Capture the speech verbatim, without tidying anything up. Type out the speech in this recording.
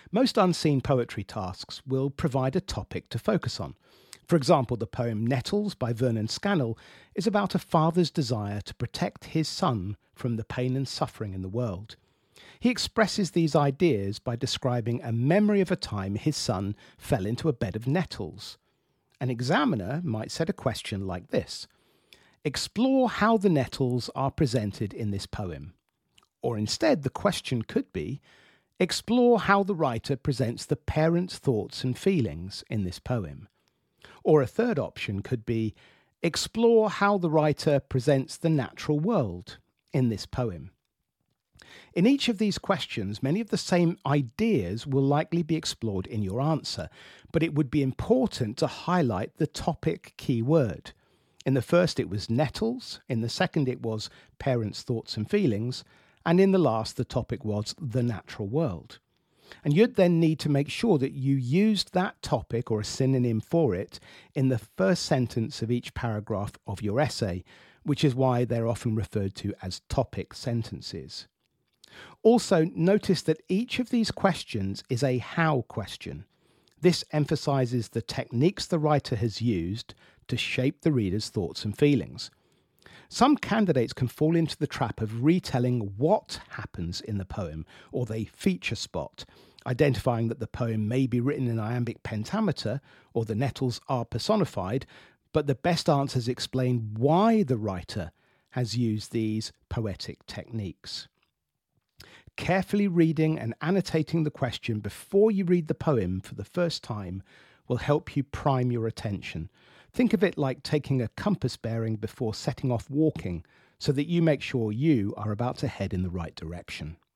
Most unseen poetry tasks will provide a topic to focus on. For example, the poem Nettles by Vernon Scannell is about a father's desire to protect his son from the pain and suffering in the world. He expresses these ideas by describing a memory of a time his son fell into a bed of nettles. An examiner might set a question like this: explore how the nettles are presented in this poem. Or instead, the question could be, explore how the writer presents the parent's thoughts and feelings in this poem. Or a third option could be, explore how the writer presents the natural world in this poem. In each of these questions, many of the same ideas will likely be explored in your answer, but it would be important to highlight the topic keyword. In the first it was nettles, in the second it was parents' thoughts and feelings, and in the last the topic was the natural world. And you'd then need to make sure that you used that topic or a synonym for it in the first sentence of each paragraph of your essay, which is why they're often referred to as topic sentences. Also, notice that each of these questions is a how question. This emphasises the techniques the writer has used to shape the reader's thoughts and feelings. Some candidates can fall into the trap of retelling what happens in the poem, or they feature spot, identifying that the poem may be written in iambic pentameter or the nettles are personified, but the best answers explain why the writer has used these poetic techniques. Carefully reading and annotating the question before you read the poem for the first time will help you prime your attention. Think of it like taking a compass bearing before setting off walking, so that you make sure you are about to head in the right direction.